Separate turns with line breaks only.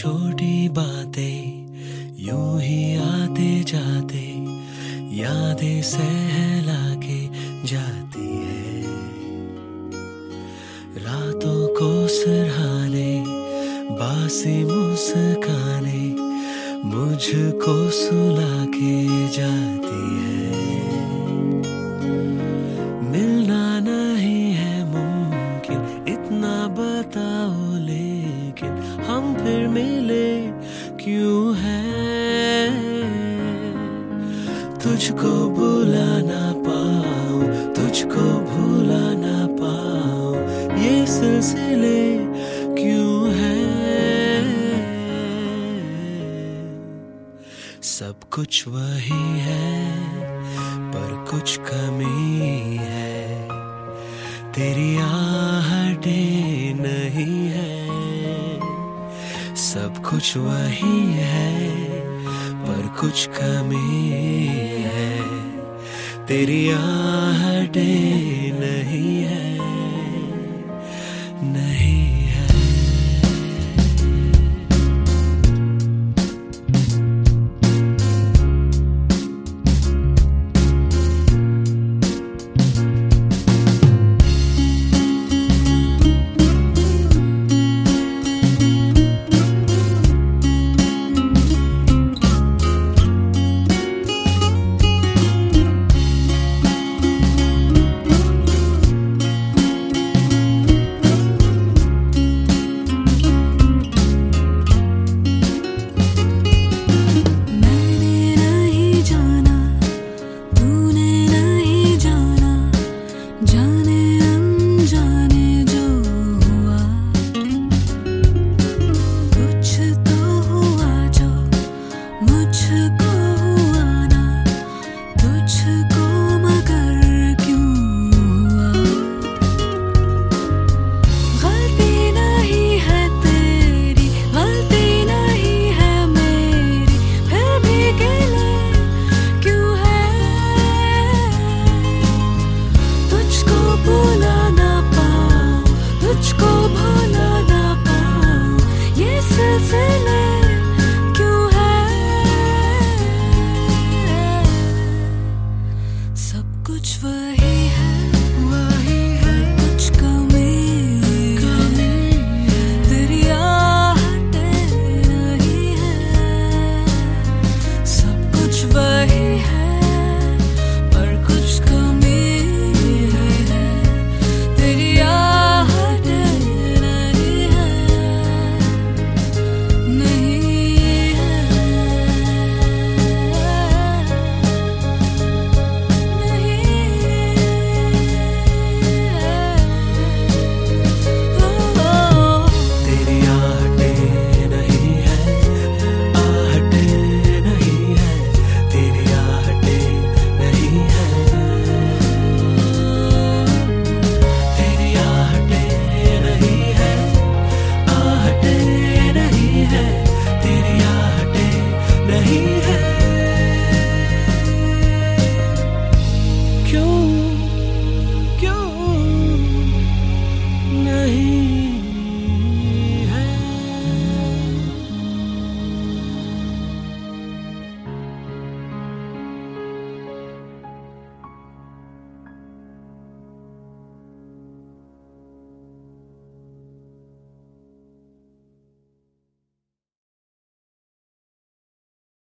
छोटी बातें यूं ही आते जाते यादें सहला के जाती है। रातों को सिरहाने बासी मुस्काने मुझको सुला के जाती है। मिलना नहीं है मुमकिन इतना बताओ, लेकिन हम फिर मिले क्यों हैं? तुझको बुला ना पाऊं, तुझको भूला ना पाऊं, ये सिलसिले क्यों हैं? सब कुछ वही है पर कुछ कमी है, तेरी आहटें नहीं है। सब कुछ वही है पर कुछ कमी है, तेरी आहटें नहीं है, नहीं है।
मुझको